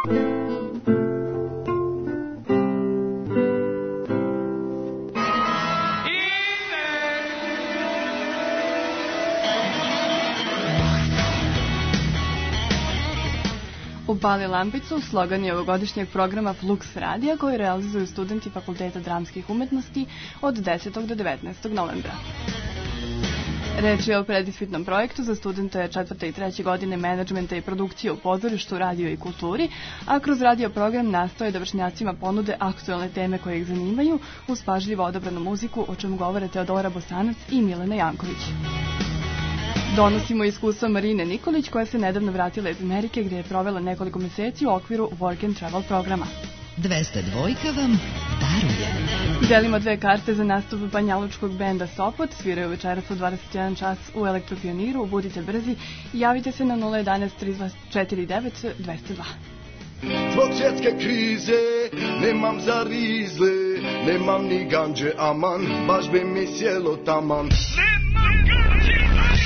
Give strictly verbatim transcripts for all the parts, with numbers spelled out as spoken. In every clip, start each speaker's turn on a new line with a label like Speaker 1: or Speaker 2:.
Speaker 1: Upali lampicu, slogan je ovogodišnjeg programa Flux radija koji realizuju studenti Fakulteta dramskih umetnosti od desetog do devetnaestog novembra. Reč je o predispitnom projektu za studente četvrte i treće godine menadžmenta i produkcije u pozorištu, radio i kulturi, a kroz radio program nastoje da vršnjacima ponude aktualne teme koje ih zanimaju uz pažljivo odabranu muziku, o čemu govore Teodora Bosanac i Milena Janković. Donosimo iskustvo Marine Nikolić koja se nedavno vratila iz Amerike gdje je provela nekoliko meseci u okviru Work and Travel programa.
Speaker 2: dvesta dvojka vam daruje.
Speaker 1: Delimo dve karte za nastup banjalučkog benda Sopot. Sviraju večeras u dvadeset jedan čas u Elektropioniru. Budite brzi i javite se na nula jedanaest tri dva četiri devet dvesta dva.
Speaker 3: Zbog svjetske krize nemam za rizle, nemam ni ganđe aman, baš bi mi sjelo taman. Nemam ganđe aman.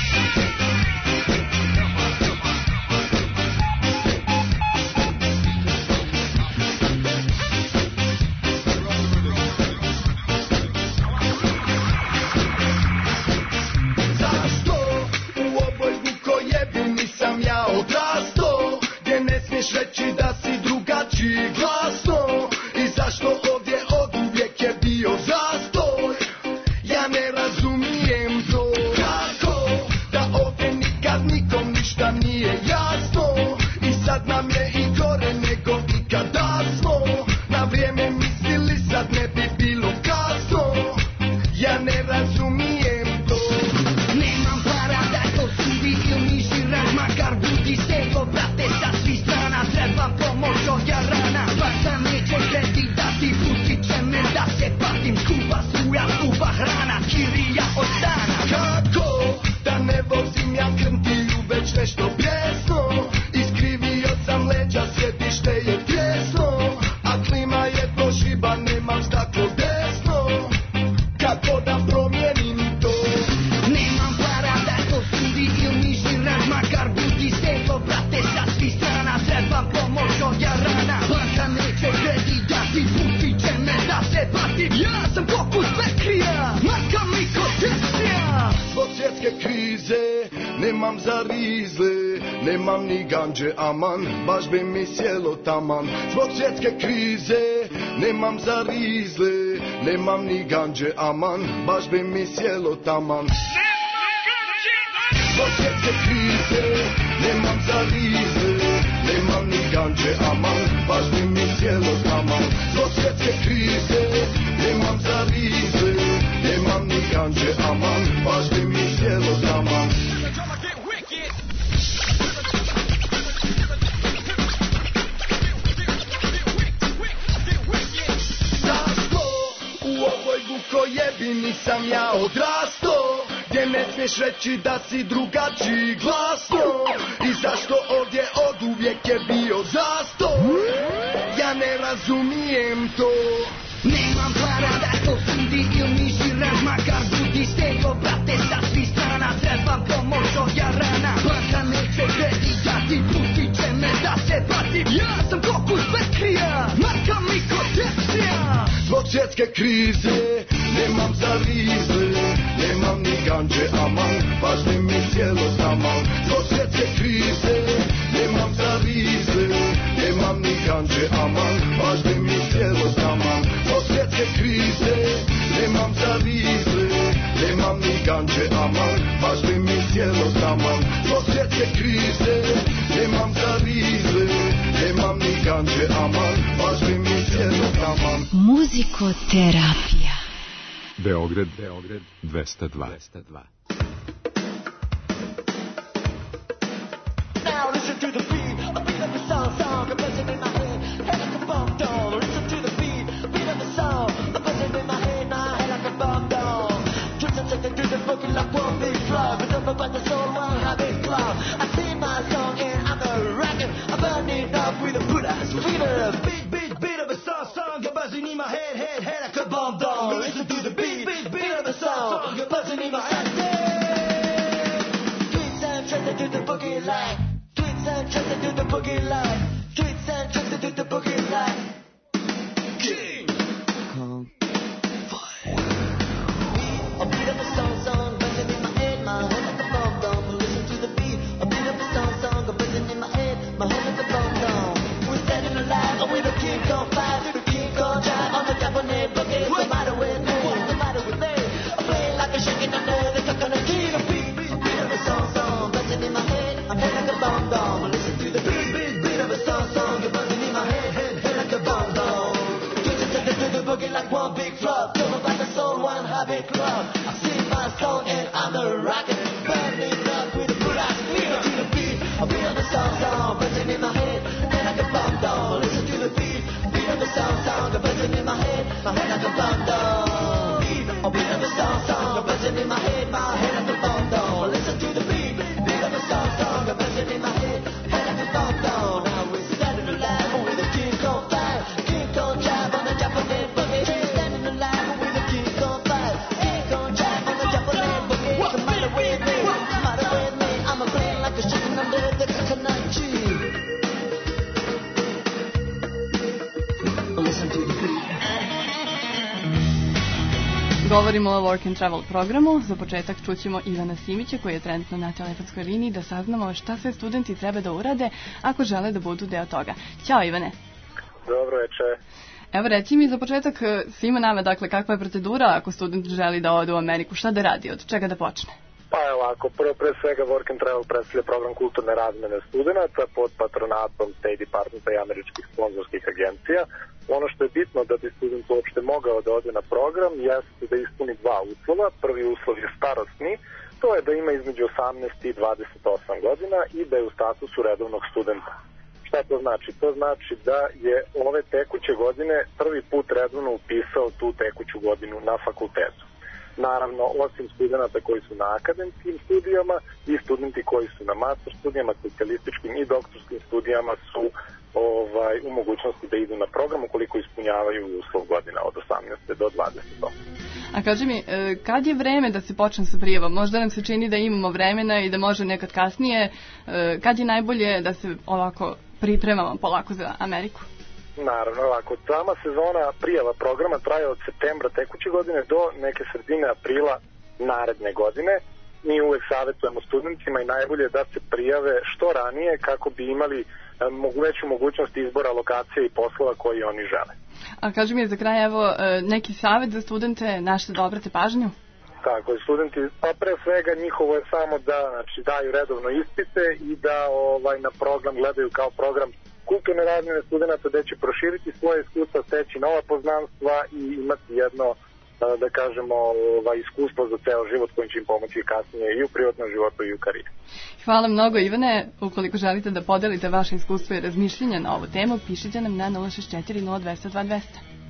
Speaker 3: Reći da si drugačiji glasno i zašto ovdje od uvijek je bio zastoj. Ja ne razumijem to kako da ovdje nikad nikom ništa nije jasno i sad nam je i gore nego ikada smo na vrijeme mislili sad ne bi bilo kasno. Ja ne razumijem to. Nemam para da to sudi ili nižiraš makar budi stego brate sa svi strana. Trebam pomoć od jarana, bata neće kredi da ti pustit će me da se patim. Skupa struja, skupa hrana, kirija od dana. Kako da ne vozim ja krntiju već nešto pjesno. Iskrivio sam leđa, sjedište je tjesno, a klima je prošiba, nemam staklo desno. Kako da promijenim to? Nemam para da to sudi ili nižiraš makar budi stego brate sa svi strana. Trebam pomoć od jarana, banka neće kredi da ti pustit će me da se patim. Ja sam pokus Bekrija, marka mi kod Tesija. Zbog svjetske krize nemam za rizle, nemam ni ganđe aman, baš bi mi sjelo taman. Zbog svjetske krize nemam za rizle, nemam ni ganđe aman, baš bi mi sjelo taman. Zbog svjetske krize nemam za rizle, nemam ni ganđe aman, baš bi mi sjelo taman. Zbog svjetske krize nemam za rizle, nemam ni ganđe aman, baš bi mi sjelo taman. Zašto u ovoj vukojebini sam ja odrasto, gdje ne smiješ reći da si drugačiji glasno i zašto ovdje od uvijek je bio zastoj. Ja ne razumijem to. Nemam para da to sudi ili nižiraš makar budi stego brate sa svi strana. Trebam pomoć od jarana, banka neće kredi da ti pustit će me da se patim. Ja sam kokus Bekrija, marka mi kod Tesija. Zbog svjetske krize nemam za rizle, nemam ni ganđe aman, baš bi mi sjelo taman. Zbog svjetske krize nemam za rizle, nemam ni ganđe aman, baš bi mi sjelo taman. Zbog svjetske krize nemam za rizle, nemam ni ganđe aman, baš bi mi sjelo taman. Zbog svjetske krize nemam za rizle, nemam ni ganđe aman, baš bi mi sjelo taman.
Speaker 2: Muzikoterapija.
Speaker 4: Beograd, Beograd, dvesta dva.
Speaker 5: Now listen to the beat, a beat of the song, song, a buzzing in my head, head like a bomb doll. Listen to the beat, beat of the song, a buzzing in my head, my head like a bomb doll. Twist and take it to the boogie like one big flow, but don't but the soul one habit flow. I sing my song and I'm a rockin', I'm burning up with a good ass feeder. Beat, beat, beat of a song, song, a buzzing in my head, head, head like a bomb doll. Listen to the beat, beat, beat of the song, a buzzing in my head. Twist and twist to the boogie line. Twist and twist to the boogie line. Twist and twist to the boogie like King Kong. A beat of a song song buzzing in my head, my head like a bomb bomb. Listen to the beat, a beat of a song song buzzing in my head, my head like a bomb bomb. We're standing alive with a King Kong fire through the King Kong drive on the Japanese boogie. What's the matter with me? What's the matter with me? I'm playing like a shaking under the coconut tree. A beat, beat, beat of a song song buzzing in my head, my head like a bomb bomb. Listen to the beat, beat, beat of a song song buzzing in my head, head, head like a bomb bomb. Just take it to the boogie like one big flop. Come up like a soul, one habit club. I sing my song and I'm a rocket. Burning up with a good ass feel to the beat. A beat of a song song buzzing in my head, head like a bomb down. Listen to the beat, beat of a song song buzzing in my head, my head like a bomb down. Beat, a beat of a song song buzzing in my head, my head like a bomb down. Listen to the beat, beat of a song song buzzing in my head, head like a bomb down. Now we're standing alive with a King Kong fire, King Kong drive on the Japanese boogie. Standing alive with a King Kong fire, King Kong drive on the Japanese boogie. What's the matter with me? What's the matter with me? I'm a playing like a chicken under the coconut tree. Listen to the beat.
Speaker 1: Govorimo o Work and Travel programu. Za početak čućemo Ivana Simića koji je trenutno na telefonskoj liniji da saznamo šta sve studenti treba da urade ako žele da budu deo toga. Ćao Ivane.
Speaker 6: Dobro večer.
Speaker 1: Evo reci mi za početak svima nama, dakle, kakva je procedura ako student želi da ode u Ameriku, šta da radi, od čega da počne?
Speaker 6: Pa je ovako, prvo pre svega Work and Travel predstavlja program kulturne razmene studenta pod patronatom State Departmenta i američkih sponzorskih agencija. Ono što je bitno da bi student uopšte mogao da ode na program jeste da ispuni dva uslova. Prvi uslov je starosni, to je da ima između osamnaest i dvadeset osam godina i da je u statusu redovnog studenta. Šta to znači? To znači da je ove tekuće godine prvi put redovno upisao tu tekuću godinu na fakultetu. Naravno, osim studenta koji su na akademskim studijama i studenti koji su na master studijama, specijalističkim i doktorskim studijama su ovaj, u mogućnosti da idu na program ukoliko ispunjavaju uslov godina od osamnaeste do dvadesete osme.
Speaker 1: A kaži mi, kad je vreme da se počne sa prijavom? Možda nam se čini da imamo vremena i da može nekad kasnije. Kad je najbolje da se ovako pripremamo polako za Ameriku?
Speaker 6: Naravno, ovako, sama sezona prijava programa traje od septembra tekuće godine do neke sredine aprila naredne godine. Mi uvek savjetujemo studentima i najbolje da se prijave što ranije kako bi imali veću mogućnost izbora lokacije i poslova koji oni žele.
Speaker 1: A kaži mi za kraj, evo, neki savjet za studente, na što da obrate pažnju?
Speaker 6: Tako je, studenti, pa pre svega njihovo je samo da znači, daju redovno ispite i da ovaj, na program gledaju kao program kulturne razmjene studenta gde će proširiti svoje iskustva, steći nova poznanstva i imati jedno, da kažemo, ovaj, iskustvo za ceo život koji će im pomoći kasnije i u privatnom životu i u karijeri.
Speaker 1: Hvala mnogo Ivane. Ukoliko želite da podelite vaše iskustvo i razmišljenja na ovu temu, pišite nam na nula šest četiri nula dva nula dva dva nula nula.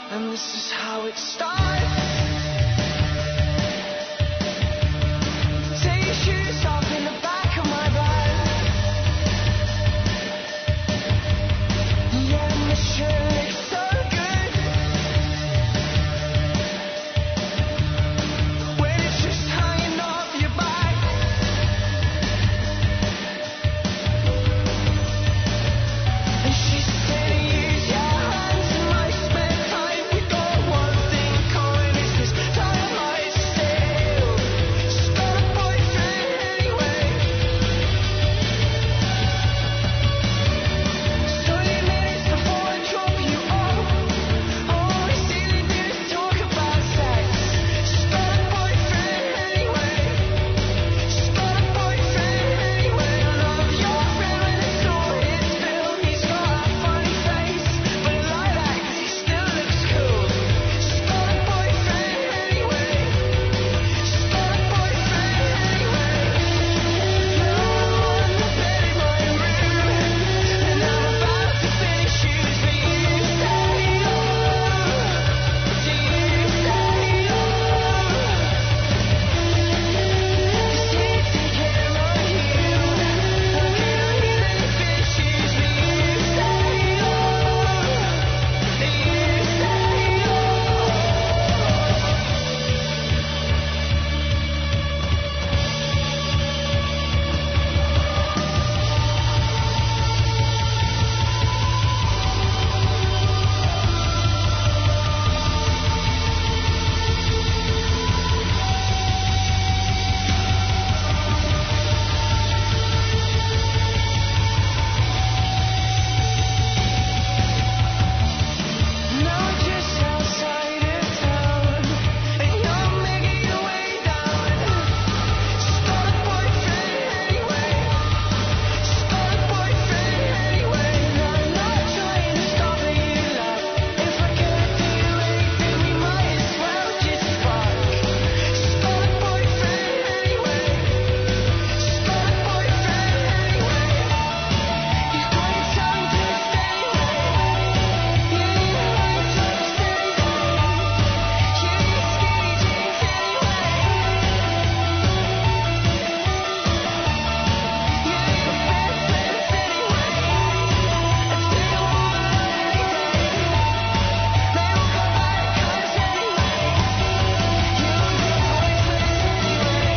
Speaker 5: And this is how it starts. Take your shoes off in the back of my bag. Yeah, my shirt looks so good when it's just hanging off your back. And she said, use your hands in my spare time. We got one thing common, it's this time I steal. She's got a boyfriend anyway. Twenty minutes before I drop you off, all I see they do is talk about sex. She's got a boyfriend anyway. She's got a boyfriend anyway. I love your friend when it's all his film. He's got a funny face, but I like that 'cause he still looks cool. She's got a boyfriend anyway. She's got a boyfriend anyway. Now I'm on the bed in my room, and I'm about to finish shoes, but you say no. Do you say no? 'Cause you take care of you. I'm gonna finish shoes, but you say no. You say no. Now just outside of town, and you're making your way down. She's got a boyfriend anyway. She's got a boyfriend anyway. And I'm not trying to stop you, love. If I can't do anything, we might as well just fuck. She's got a boyfriend anyway. She's got a boyfriend anyway. He's got a tongue twist anyway. Yeah, you know I twist anyway. Yeah, you skinny jeans anyway. Yeah, you fat pants anyway. It's been a long day. They all come back cause anyway. You don't get boyfriends anyway.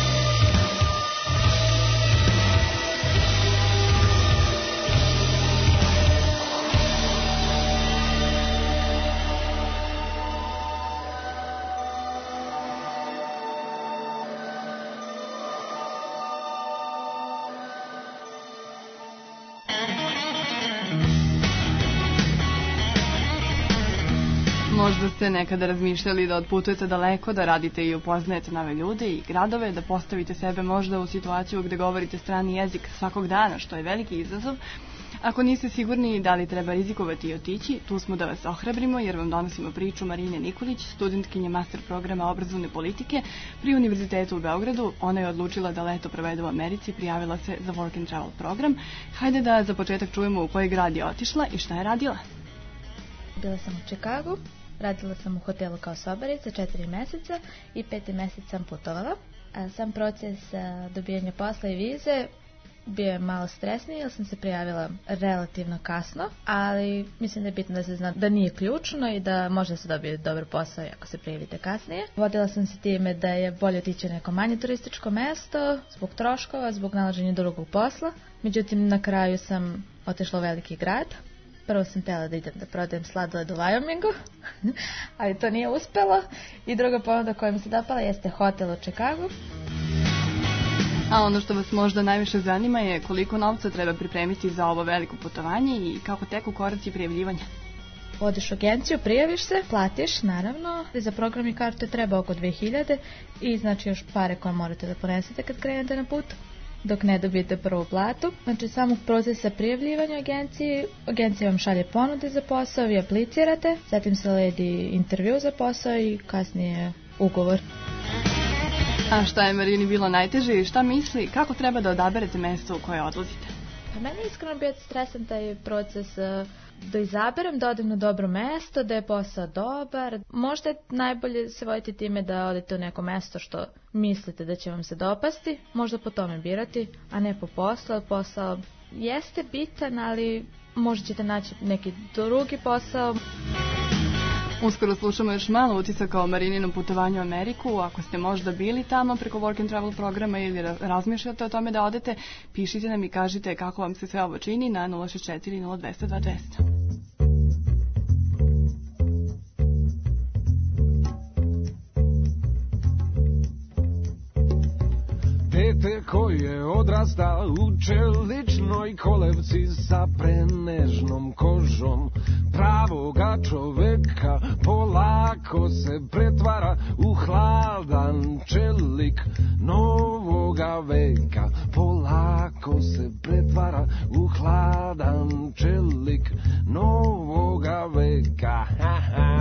Speaker 1: Možda ste nekada razmišljali da otputujete daleko, da radite i upoznajete nove ljude i gradove, da postavite sebe možda u situaciju gde govorite strani jezik svakog dana, što je veliki izazov. Ako niste sigurni da li treba rizikovati i otići, tu smo da vas ohrabrimo jer vam donosimo priču Marine Nikolić, studentkinje master programa obrazovne politike pri Univerzitetu u Beogradu. Ona je odlučila da leto provede u Americi, prijavila se za Work and Travel program. Hajde da za početak čujemo u koji grad je otišla i šta je radila.
Speaker 7: Bila sam u Čikagu, radila sam u hotelu kao sobarica četiri meseca i peti mesec sam putovala. A sam proces a, dobijanja posla i vize bio je malo stresniji jer sam se prijavila relativno kasno, ali mislim da je bitno da se zna da nije ključno i da može da se dobije dobar posao ako se prijavite kasnije. Vodila sam se time da je bolje otići u neko manje turističko mesto zbog troškova, zbog nalaženja drugog posla. Međutim, na kraju sam otišla u veliki grad. Prvo sam htjela da idem da prodajem sladoled u Wyomingu, ali to nije uspelo. I druga ponuda koja mi se dopala jeste hotel u Čikagu.
Speaker 1: A ono što vas možda najviše zanima je koliko novca treba pripremiti za ovo veliko putovanje i kako teku koraci prijavljivanja.
Speaker 7: Odeš u agenciju, prijaviš se, platiš, naravno. Za program i karte treba oko dve hiljade i znači još pare koje morate da ponesete kad krenete na put, dok ne dobijete prvu platu. Znači samog procesa prijavljivanja agenciji, agencija vam šalje ponude za posao, vi aplicirate, zatim se ledi intervju za posao i kasnije ugovor.
Speaker 1: A šta je Marini bilo najteže i šta misli, kako treba da odaberete mesto u koje odlazite?
Speaker 7: Pa meni je iskreno bio stresan taj proces uh, da izaberem, da odem na dobro mesto, da je posao dobar. Možda je najbolje se voditi time da odete u neko mesto što mislite da će vam se dopasti, možda po tome birati, a ne po poslu. Posao jeste bitan, ali možda ćete naći neki drugi posao.
Speaker 1: Uskoro slušamo još malo utisaka o Marininom putovanju u Ameriku. Ako ste možda bili tamo preko Work and Travel programa ili razmišljate o tome da odete, pišite nam i kažite kako vam se sve ovo čini na nula šest četiri nula dva zero dva dva zero zero.
Speaker 8: Dete koje odrasta u čeličnoj kolevci sa prenežnom kožom pravoga čoveka polako se pretvara u hladan čelik novoga veka. Polako se pretvara u hladan čelik novoga veka. Ha, ha.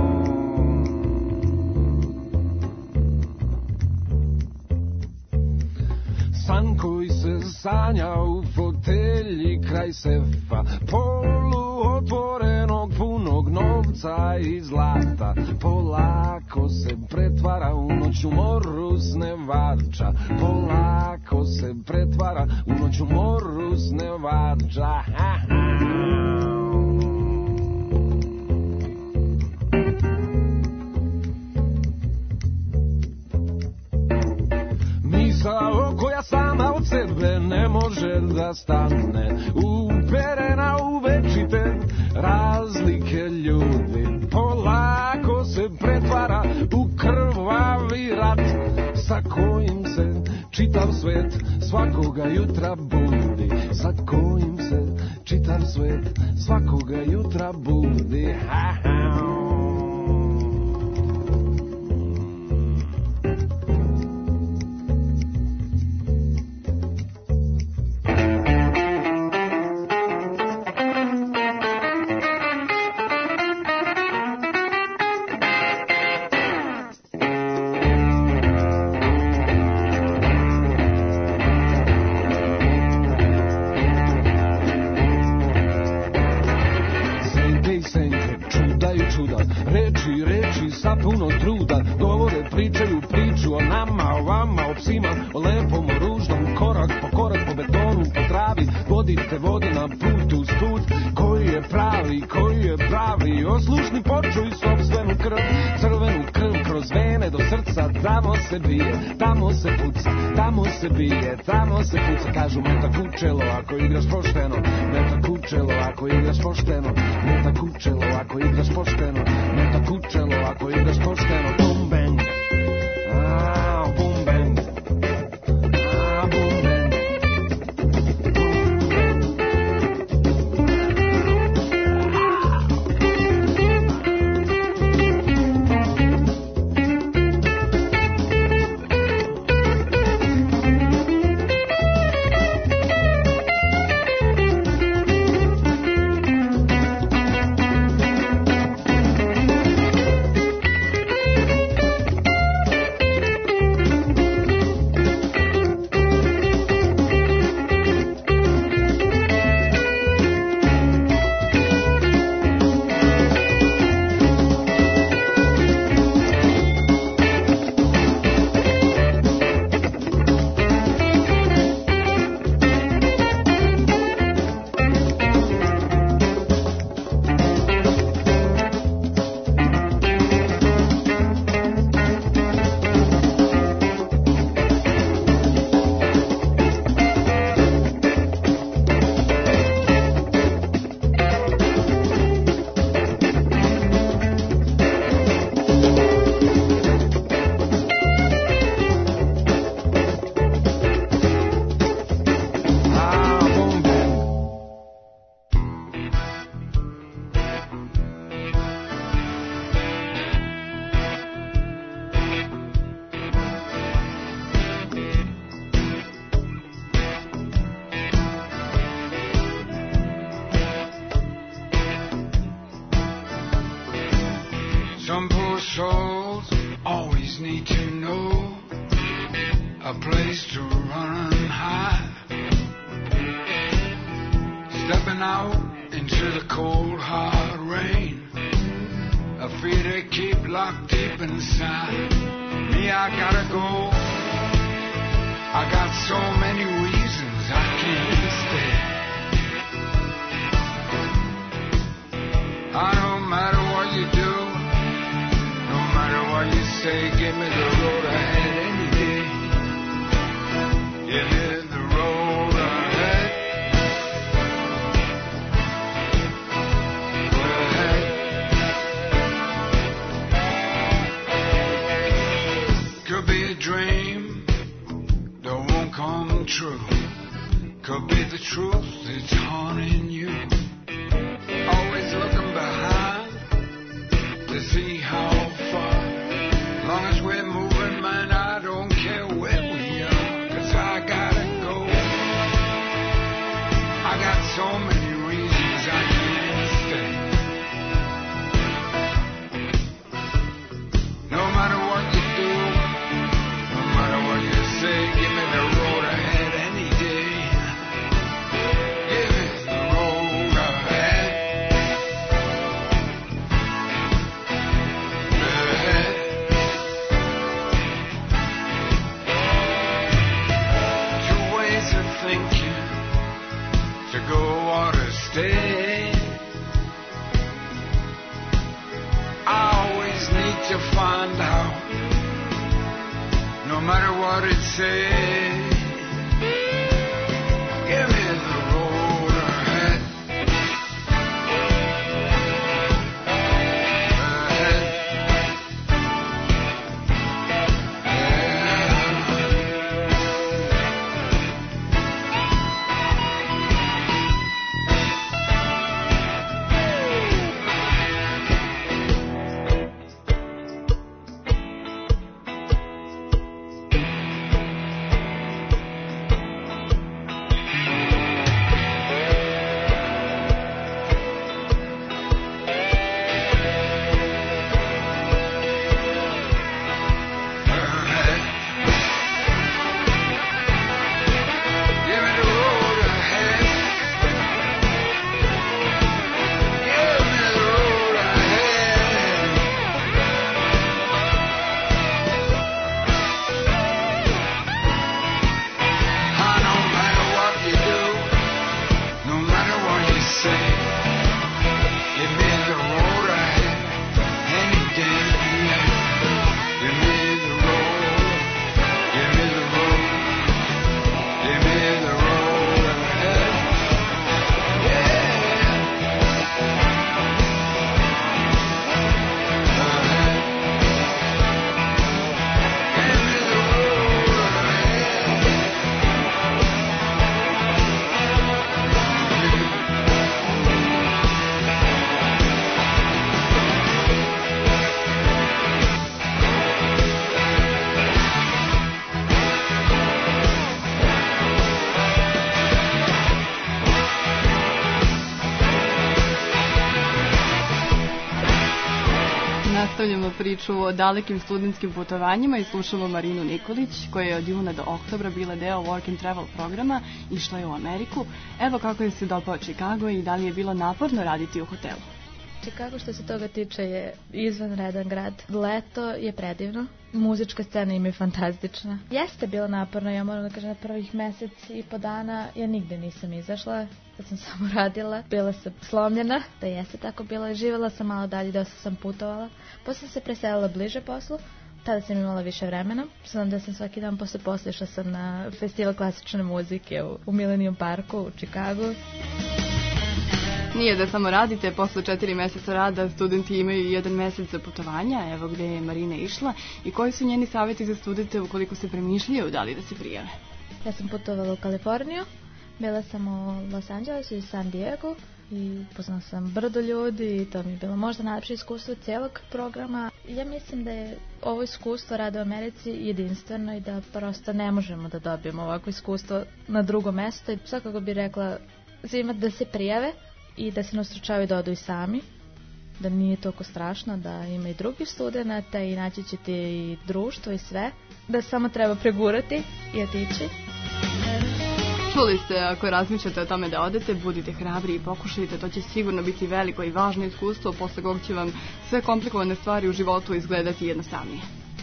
Speaker 8: San koji se sanja u fotelji kraj sefa, polu otvorenog punog novca i zlata, polako se pretvara u noću moru snevača, polako se pretvara u noću moru snevača. Ha, ha. Misao koja sama od sebe ne može da stane, uperena u večite razlike ljudi, polako se pretvara u krvavi rat sa kojim se čitav svet svakoga jutra budi, sa kojim se čitav svet svakoga jutra budi. Ha, ha. Tamo se puca, tamo se bije, tamo se puca. Kažu meta kučelo ako igraš pošteno, meta kučelo ako igraš pošteno, meta kučelo ako igraš pošteno, meta kučelo ako igraš pošteno. Boom bang, ah, boom bang, ah, boom bang.
Speaker 9: Some poor souls always need to know a place to run and hide. Stepping out in into the cold hard rain. I feel they keep locked deep inside me. I gotta go. I got so many reasons I can't stay. I don't matter what you do, no matter what you say, give me the road ahead any day. Give me the road ahead. Ahead. Could be a dream that won't come true. Could be the truth that's haunting you. Always looking behind to see how far. As long as we're moving, man, I don't care where we are. Cause I gotta go. I got so many reasons I can't stay. No matter what you do, no matter what you say, give me the road ahead any day. Give me the road ahead. Ahead. Two ways of thinking, to go or to stay. I always need to find out, no matter what it says. Give me the road ahead. Ahead.
Speaker 1: Nastavljamo priču o dalekim studentskim putovanjima i slušamo Marinu Nikolić, koja je od juna do oktobra bila deo Work and Travel programa, išla je u Ameriku. Evo kako je se dopao Chicago i da li je bilo naporno raditi u hotelu.
Speaker 7: Chicago što se toga tiče je izvanredan grad. Leto je predivno, muzička scena im je fantastična. Jeste bilo naporno, ja moram da kažem, na prvih mesec i po dana ja nigde nisam izašla, da sam samo radila. Bila sam slomljena, da jeste tako bila, živjela sam malo dalje, dosta sam putovala. Posle sam se preselila bliže poslu, tada sam imala više vremena. Znam da sam svaki dan posle posla išla sam na festival klasične muzike u, u Millennium Parku u Chicagu.
Speaker 1: Nije da samo radite, posle četiri meseca rada studenti imaju jedan mesec za putovanja, evo gde je Marina išla i koji su njeni savjeti za studente ukoliko se premišljaju da li da se prijave.
Speaker 7: Ja sam putovala u Kaliforniju, bila sam u Los Angelesu i San Diego i upoznala sam brdo ljudi i to mi je bilo možda najlepše iskustvo celog programa. Ja mislim da je ovo iskustvo rada u Americi jedinstveno i da prosto ne možemo da dobijemo ovako iskustvo na drugo mesto i svakako bih rekla svima da se prijave i da se nastručavaju da odu i sami, da nije toliko strašno, da ima i drugih studenta i naći ćete i društvo i sve, da samo treba pregurati i otići.
Speaker 1: Čuli ste, ako razmišljate o tome da odete, budite hrabri i pokušajte, to će sigurno biti veliko i važno iskustvo, posle kog će vam sve komplikovane stvari u životu izgledati jednostavnije.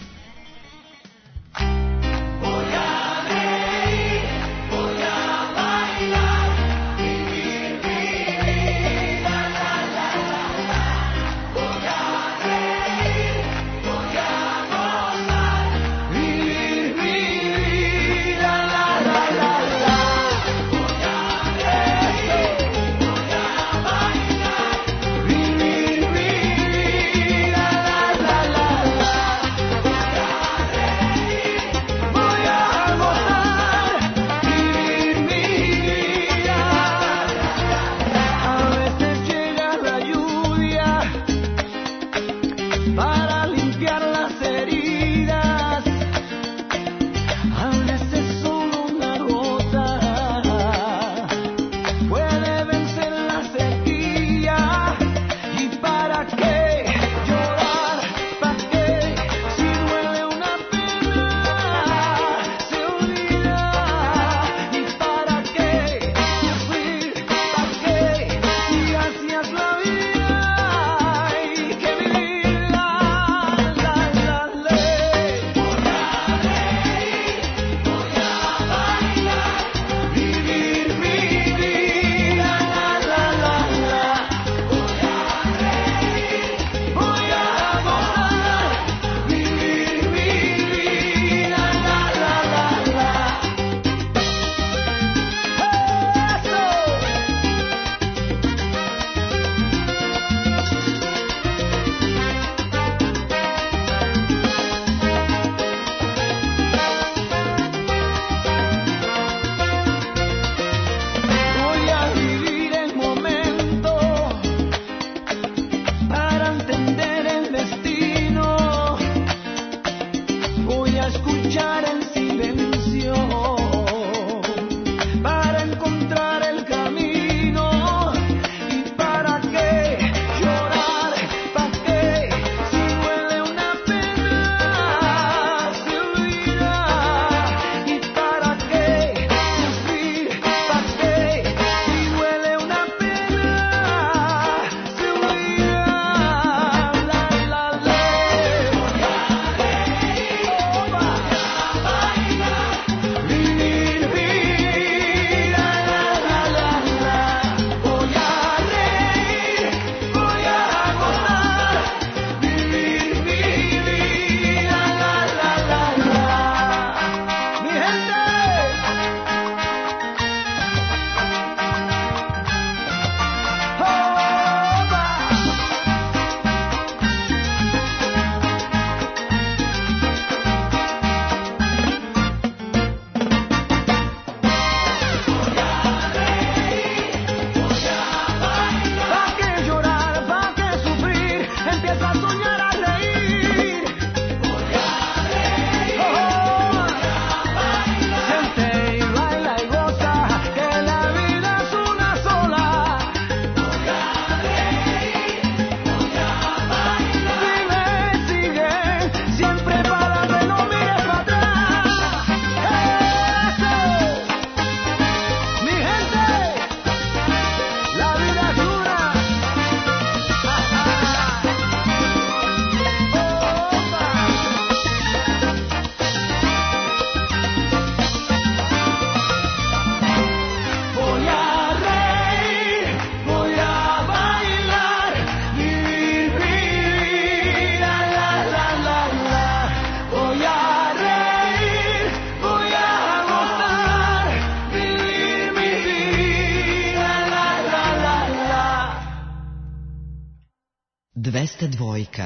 Speaker 2: dvesta dva.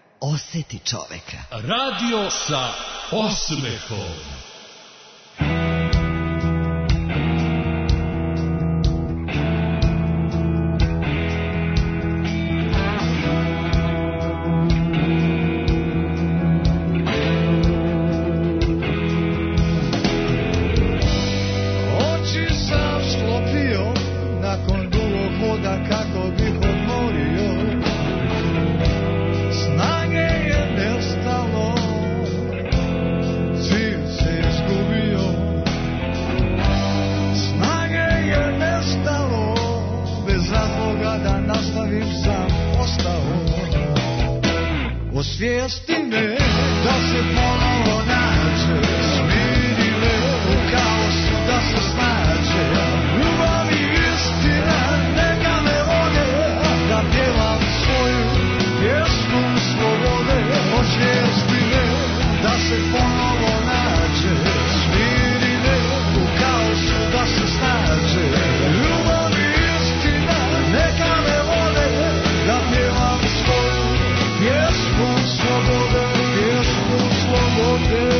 Speaker 2: Oseti čoveka.
Speaker 10: Radio sa osmehom.
Speaker 3: Snage je nestalo, cilj se Osvijesti me da se ponovo nađe, smiri me u kaosu da se snađe. Ljubav i istina neka me vode, da pjevam svoju pjesmu slobode. Osvijesti me da se ponovo nađe, smiri me u kaosu da se snađe. Ljubav i istina neka me vode, da pjevam svoju pjesmu slobode, pjesmu slobode.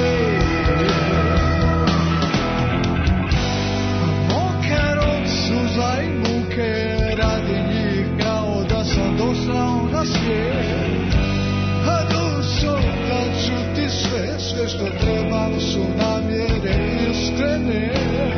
Speaker 3: Mokar od suza i muke, radi njih kao da sam došao na svijet. A dušo da ću ti sve, sve što trebam su namjere iskrene.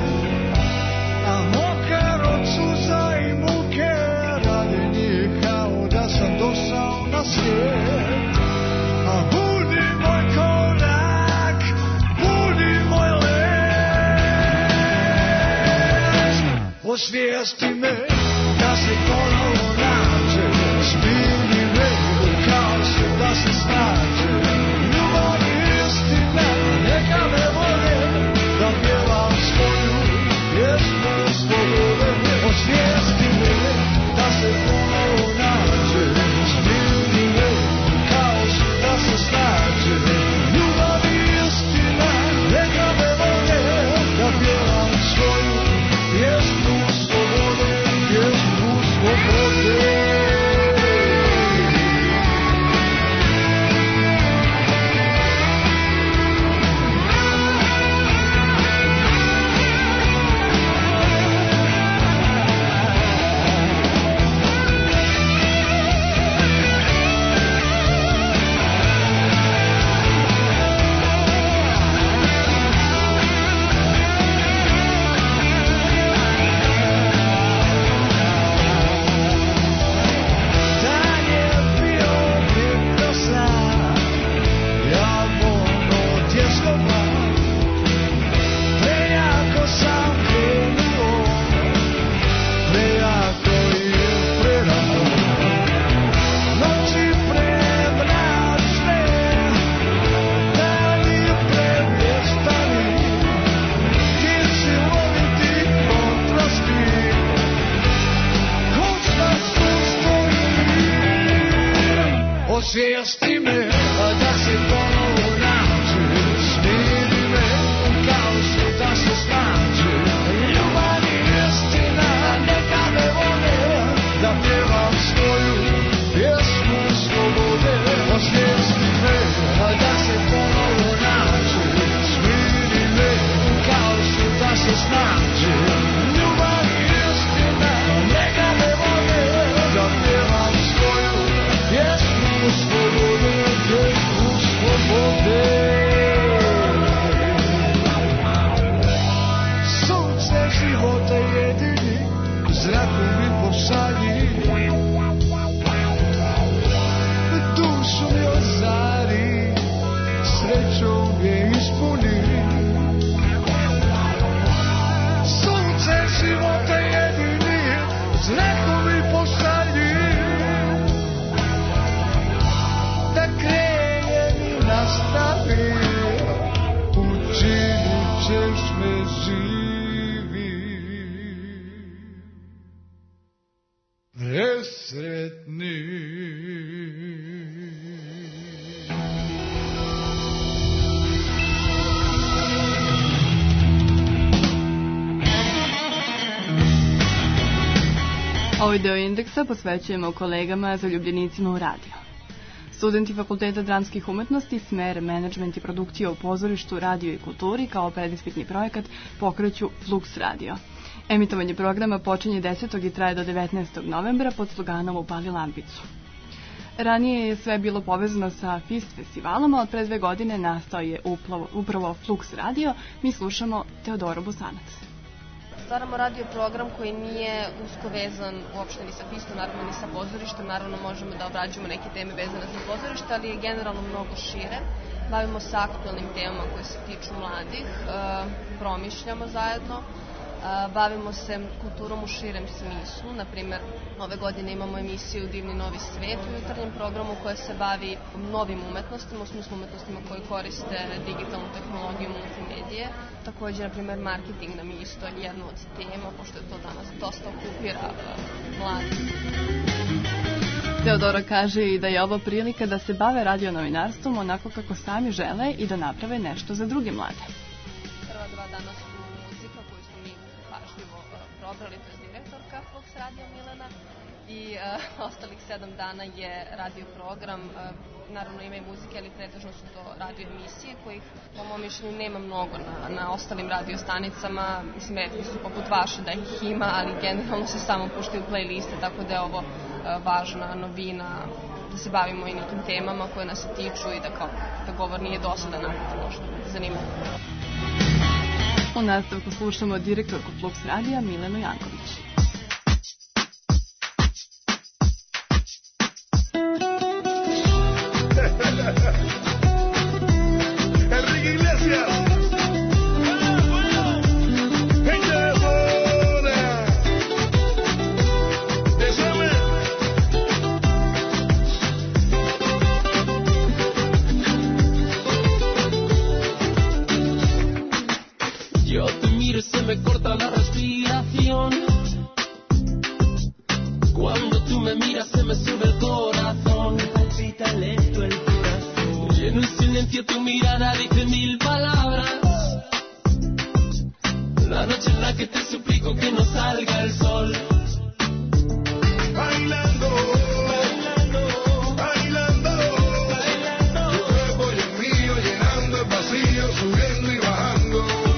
Speaker 3: A mokar od suza i muke, radi njih kao da sam došao na svijet. A budi moj korak, budi moj les. Osvijesti me da se ponovo nađe, smiri me u kaosu da se snađe. Ljubav i istina neka me vode, da pjevam svoju pjesmu slobode. Osvijesti me da se ponovo nađe, smiri me u kaosu da se snađe. Ljubav i istina neka me vode, da pjevam svoju pjesmu slobode, pjesmu slobode. Osvijesti me da se ponovo nađe, smiri me u kaosu da se snađe. Ljubav i istina neka me vode, da pjevam svoju pjesmu slobode. Osvijesti me da se ponovo nađe, smiri me u kaosu da se snađe. Ljubav i istina neka me vode, da pjevam svoju pjesmu slobode, pjesmu slobode. Sunce života jedini, zraku mi pošalji, dušu mi ozari, srećom je ispuni. Sunce života jedini, zraku mi pošalji, da krenem i nastavi, učinit ćeš me živi, presretni.
Speaker 1: Ovaj deo indeksa posvećujemo kolegama zaljubljenicima u radio. Studenti Fakulteta dramskih umetnosti, smer menadžment i produkcija u pozorištu, radio i kulturi kao predispitni projekat pokreću Flux radio. Emitovanje programa počinje desetog i traje do devetnaestog novembra pod sloganom Upali lampicu. Ranije je sve bilo povezano sa Fist festivalom, a od pre dve godine nastao je upravo, upravo Flux radio. Mi slušamo Teodoru Bosanac.
Speaker 11: Stvaramo radio program koji nije usko vezan uopšte ni sa Fistom, naravno ni sa pozorištem. Naravno možemo da obrađujemo neke teme vezane za pozorište, ali je generalno mnogo šire. Bavimo se aktualnim temama koje se tiču mladih, promišljamo zajedno Bavimo se kulturom u širem smislu. Naprimer, ove godine imamo emisiju Divni novi svet u jutarnjem programu koja se bavi novim umetnostima, u smislu umetnostima koji koriste digitalnu tehnologiju multimedije. Također, na primjer, marketing nam je isto jedna od tema, pošto je to danas dosta okupira mladi.
Speaker 1: Teodora kaže i da je ovo prilika da se bave radionovinarstvom onako kako sami žele i da naprave nešto za druge mlade.
Speaker 11: Prva dva dana su muzika koju smo mi pažljivo probrali, to je direktorka Flux Radio Milena, i uh, ostalih sedam dana je radio program, uh, naravno ima i muzike, ali pretežno su to radio emisije kojih po mom mišljenju nema mnogo na, na ostalim radio stanicama. Mislim, retki su poput vaše da ih ima, ali generalno se samo puštaju playliste, tako da je ovo uh, važna novina, da se bavimo i nekim temama koje nas se tiču i da kao da govor nije dosadan, ako možda zanimljivo.
Speaker 1: U nastavku slušamo direktorku Flux Radija Milenu Janković.
Speaker 3: Enrique Iglesias.
Speaker 12: Se me corta la respiración. Cuando tú me miras se me sube el corazón. Me palpita lento el corazón. Y en un silencio tu mirada dice mil palabras. La noche en la que te suplico que no salga el sol.
Speaker 3: Bailando, bailando, bailando, bailando. Tu cuerpo y el mío llenando el vacío, subiendo y bajando.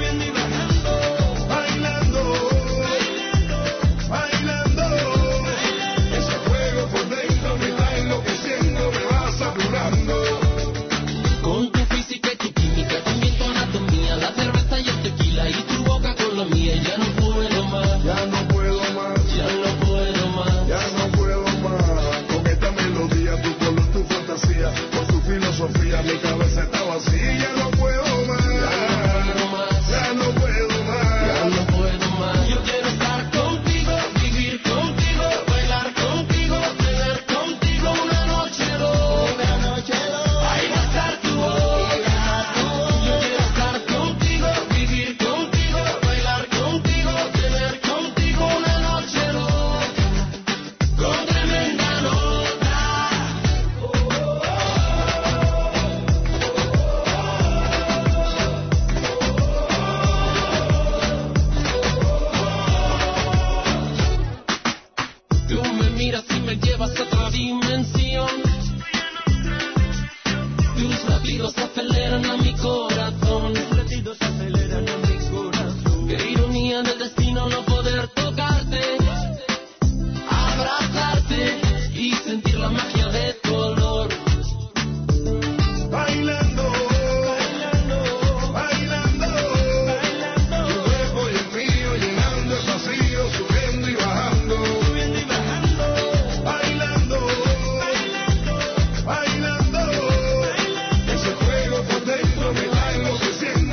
Speaker 12: Con tu física y tu química, también tu anatomía, la cerveza y el tequila y tu boca con la mía. Ya no puedo más,
Speaker 3: ya no puedo más,
Speaker 12: ya no puedo más,
Speaker 3: ya no puedo más. Con esta melodía, tu color, tu fantasía, con tu filosofía, mi cabeza está vacía. Ya no puedo más, ya no puedo más,
Speaker 12: ya no puedo más. Yo quiero estar contigo, vivir contigo, bailar contigo, tener contigo una noche loca, una noche loca. Llevas a otra dimensión. Tus latidos aceleran a mi corazón. Tus latidos aceleran a mi corazón. Qué ironía del destino no poder tocarte, abrazarte y sentir la magia de tu olor.
Speaker 3: Bailando, bailando, bailando, bailando. Tu cuerpo y el mío llenando el vacío, subiendo y bajando. Bailando, ese fuego por dentro me va enloqueciendo.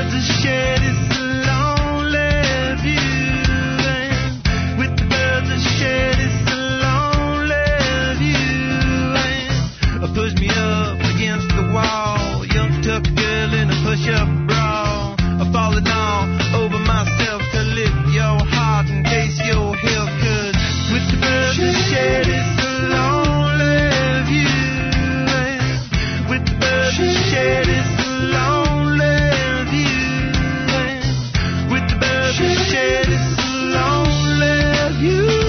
Speaker 13: birds that shed, it's a lonely view. And with the birds that shed, it's a lonely view. And push me up against the wall, young tuck girl in a push-up bra, falling all over myself to lift your heart and taste your health. 'Cause with the birds that shed, it's a lonely view. And with the birds that shed, it's a lonely view. And with the birds that shed, it's a lonely view.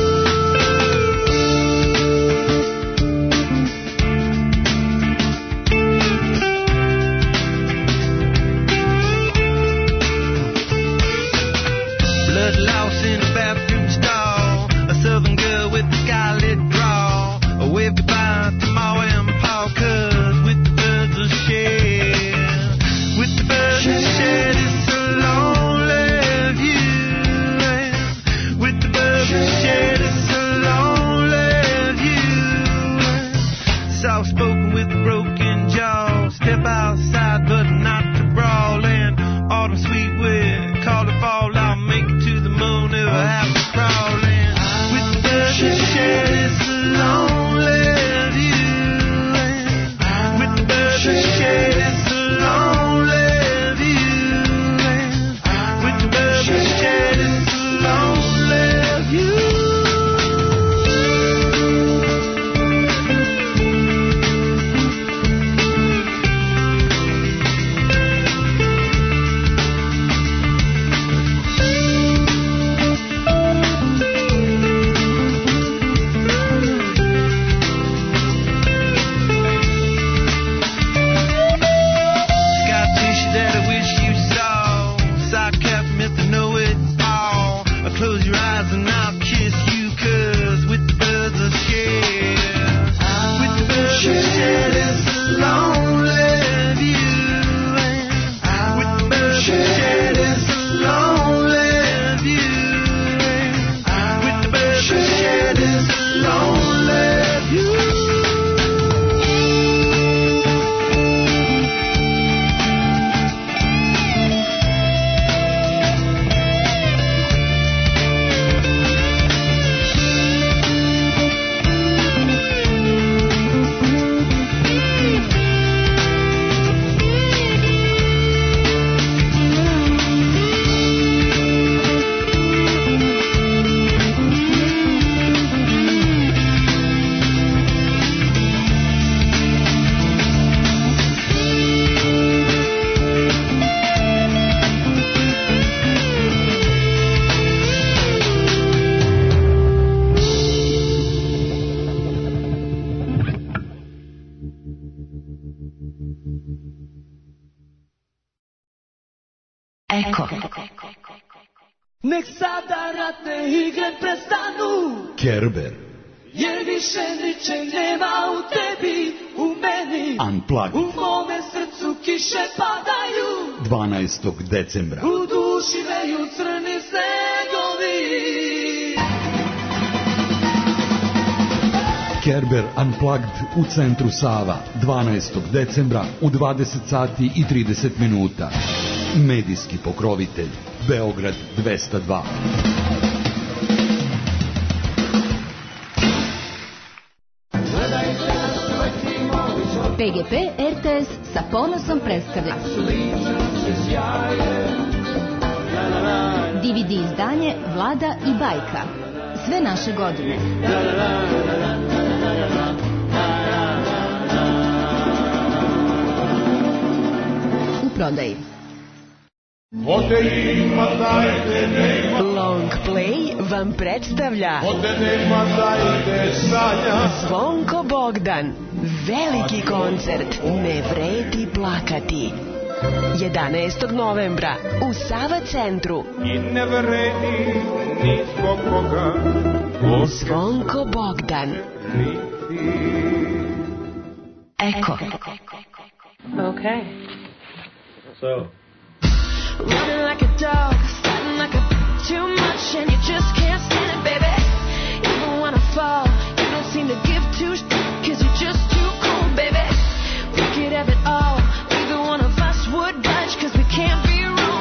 Speaker 13: Blood louse in a bathroom stall, a southern girl with a scarlet drawl. A wave goodbye to Ma and Pa, 'cause with the birds of shed, with the birds of shed, it's a lonely view. And with the birds of shed, it's a lonely view. Soft spoken with a broken jaw, step outside but not to brawl. And autumn sweet wind, call it fall, I'll make it to the moon if I have to crawl. And with the birds that shed, it's a lonely view. And with the birds that shed, it's a lonely view. And with the birds that shed, it's a lonely view. Sky tissue that I wish you saw, sock cap meant to know it all. Close your eyes and I'll kiss you, 'cause with the birds of shed, with the birds of shed, it's a lonely view. And with the birds of shed, it's a lonely view. And with the birds of shed, it's a lonely view.
Speaker 2: Eko.
Speaker 12: Nek sada ratne igre prestanu,
Speaker 14: Kerber.
Speaker 12: jer više ničeg nema u tebi, u meni.
Speaker 14: Unplugged.
Speaker 12: U mome srcu kiše padaju,
Speaker 14: dvanaestog decembra.
Speaker 12: u duši veju crni snegovi.
Speaker 14: Kerber Unplugged u centru Sava, dvanaestog decembra u dvadeset sati i trideset minuta. Medijski pokrovitelj Beograd dvesta dva.
Speaker 15: P G P R T S sa ponosom predstavlja D V D izdanje Vlada i bajka. Sve naše godine. U prodaji.
Speaker 16: Hotelima dajte nema.
Speaker 17: Long Play vam predstavlja
Speaker 16: Hotelima dajte sanja.
Speaker 17: Zvonko Bogdan. Veliki koncert Ne vredi plakati. jedanaestog novembra u Sava centru.
Speaker 16: I ne vredi ni zbog koga.
Speaker 17: Zvonko Bogdan.
Speaker 2: Eko.
Speaker 17: Okay.
Speaker 16: So.
Speaker 12: Running like a dog, fighting like a too much, and you just can't stand it, baby. Even when I fall, you don't seem to give two sh- cause you're just too cool, baby. We could have it all, neither one of us would budge, cause we can't be wrong.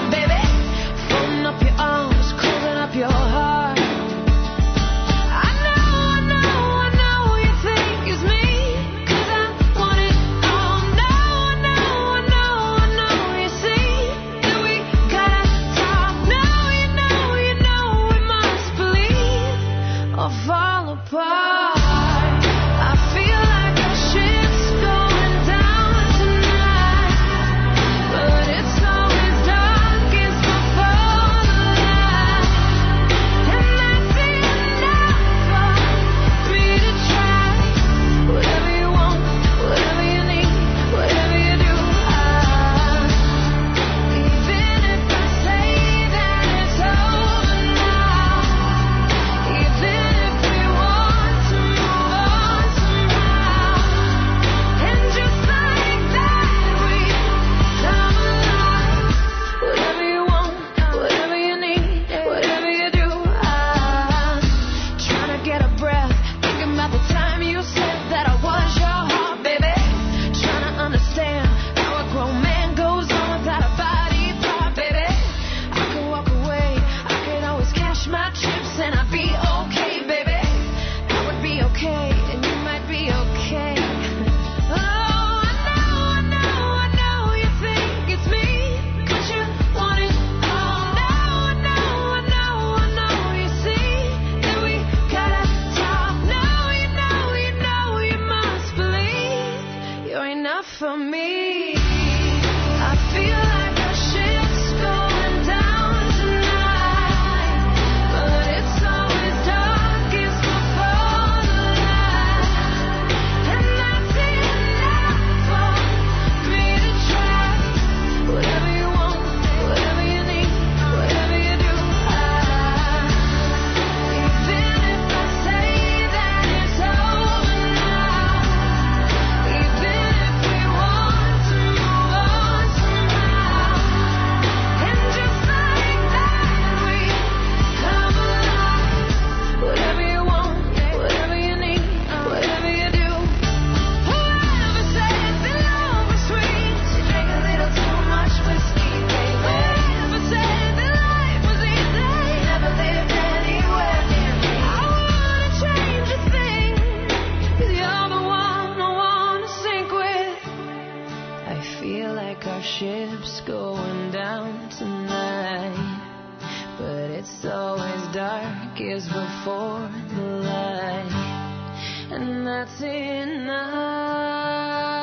Speaker 12: kiss before the light, and that's enough.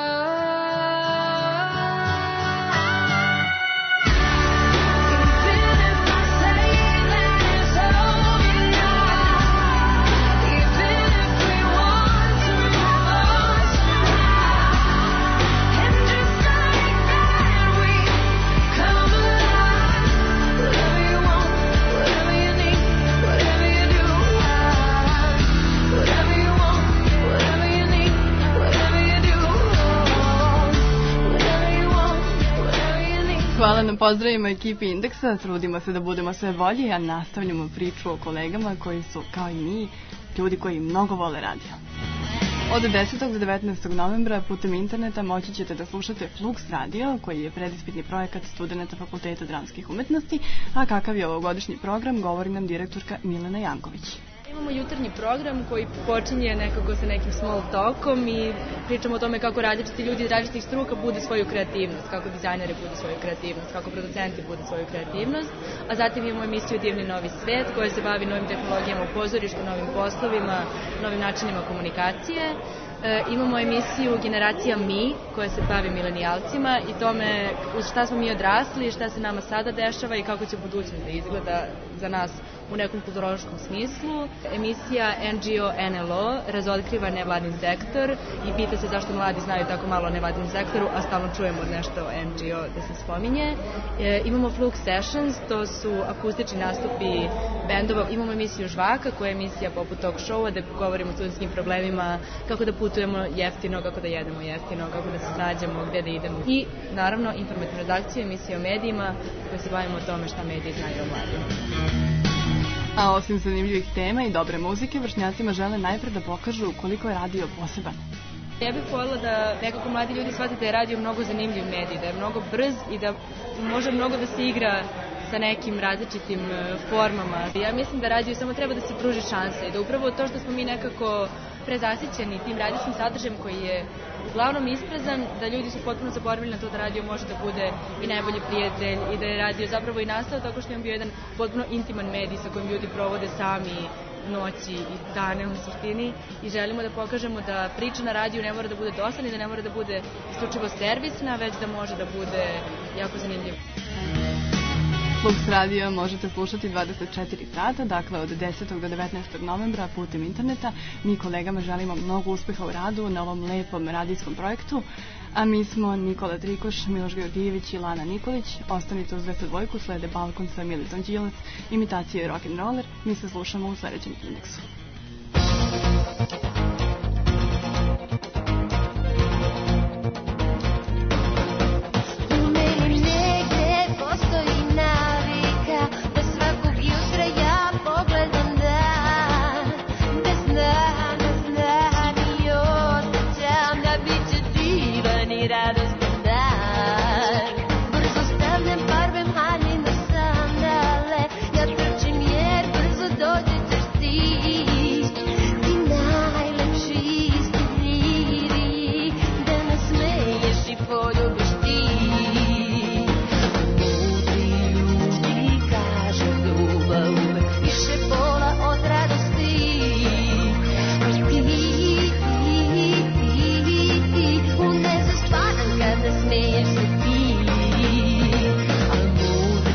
Speaker 1: Hvala na pozdravima ekipi Indeksa, trudimo se da budemo sve bolji, a nastavljamo priču o kolegama koji su, kao i mi, ljudi koji mnogo vole radio. Od desetog do devetnaestog novembra putem interneta moći ćete da slušate Flux radio, koji je predispitni projekat studenta Fakulteta dramskih umetnosti, a kakav je ovogodišnji program govori nam direktorka Milena Janković.
Speaker 18: Imamo jutarnji program koji počinje nekako sa nekim small talkom i pričamo o tome kako različiti ljudi iz različitih struka bude svoju kreativnost, kako dizajneri bude svoju kreativnost, kako producenti bude svoju kreativnost, a zatim imamo emisiju Divni novi svet koja se bavi novim tehnologijama u pozorištu, novim poslovima, novim načinima komunikacije. E, imamo emisiju Generacija Mi koja se bavi milenijalcima i tome uz šta smo mi odrasli, šta se nama sada dešava i kako će budućnost da izgleda za nas u nekom kulturološkom smislu. Emisija N G O N L O razotkriva nevladin sektor i pita se zašto mladi znaju tako malo o nevladinom sektoru, a stalno čujemo nešto o N G O da se spominje. E, imamo Flux Sessions, to su akustični nastupi bendova. Imamo emisiju Žvaka koja je emisija poput talk showa da govorimo o studentskim problemima, kako da putujemo jeftino, kako da jedemo jeftino, kako da se snađemo, gde da idemo. I naravno informativna redakcija, emisija o medijima koja se bavimo o tome šta mediji znaju o mladima.
Speaker 1: A osim zanimljivih tema i dobre muzike, vršnjacima žele najpre da pokažu koliko je radio poseban.
Speaker 18: Ja bih voljela da nekako mladi ljudi shvate da je radio mnogo zanimljiv medij, da je mnogo brz i da može mnogo da se igra sa nekim različitim formama. Ja mislim da radio samo treba da se pruži šanse i da upravo to što smo mi nekako prezasićeni tim radijskim sadržajem koji je uglavnom isprazan, da ljudi su potpuno zaboravili na to da radio može da bude i najbolji prijatelj i da je radio zapravo i nastao tako što je on bio jedan potpuno intiman medij sa kojim ljudi provode sami noći i dane u suštini i želimo da pokažemo da priča na radiju ne mora da bude dosadna i da ne mora da bude isključivo servisna, već da može da bude jako zanimljiva.
Speaker 1: Flux radio možete slušati dvadeset četiri sata, dakle od desetog do devetnaestog novembra putem interneta. Mi kolegama želimo mnogo uspeha u radu na ovom lepom radijskom projektu, a mi smo Nikola Trikoš, Miloš Georgijević i Lana Nikolić. Ostanite uz dvesta dva, slede Balkon sa Militon Đilac, imitacije rock'n'roller. Mi se slušamo u sledećem Indeksu.
Speaker 12: Smeješ se ti, al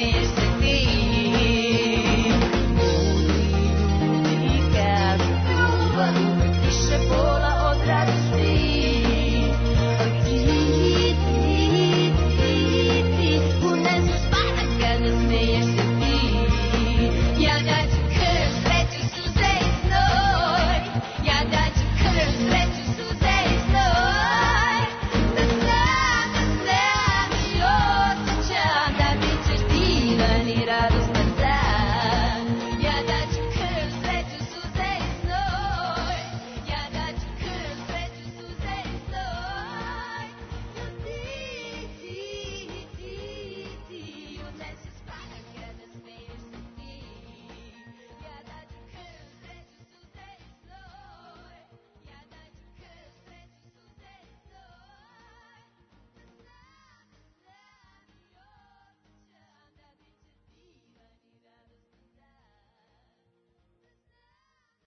Speaker 12: smiješ se ti. Ljudi kažu ljubav uvek više bola od radosti. A ti, ti, ti, ti unesu spana kada smiješ se ti. Ja daću krv, sreću, suze i znoj. Ja daću krv, sreću, suze i znoj. Da znam, da znam i osjećam da bit ćeš divan i radostan.